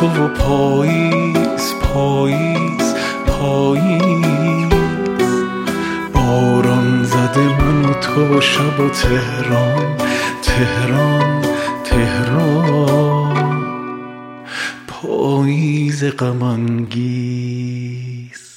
تو و پاییز پاییز پاییز. باران زده من و تو و شب و تهران تهران تهران. پاییز غم انگیز.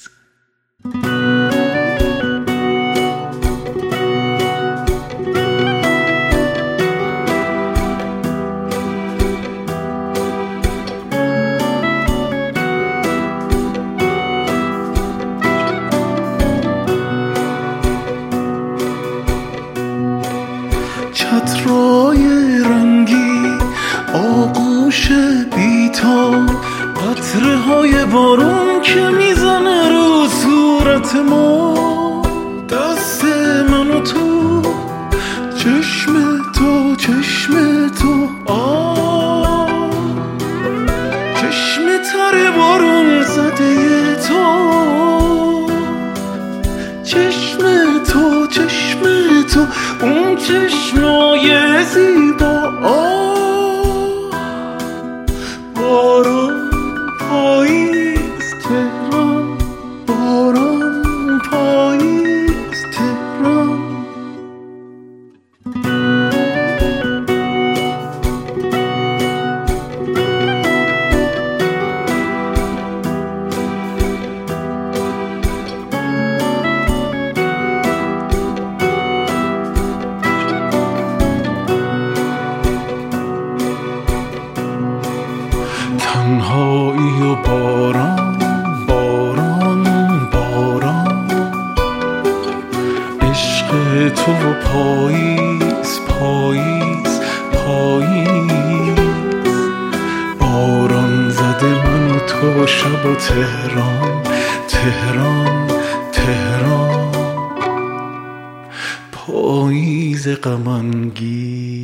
چترای رنگی آغوش بیتاب، قطره های بارون که میزنه رو صورت ما. دست من و تو، چشم تو چشم تو چشم تر بارون زده تو. چشم تو چشم تو اون چشمای زیبا. باران پاییز تهران، باران پاییز تهران. تنهایی و باران باران باران. عشق تو و پاییز پاییز پاییز. باران زده من و تو و شب و تهران تهران تهران. پاییز غم انگیز.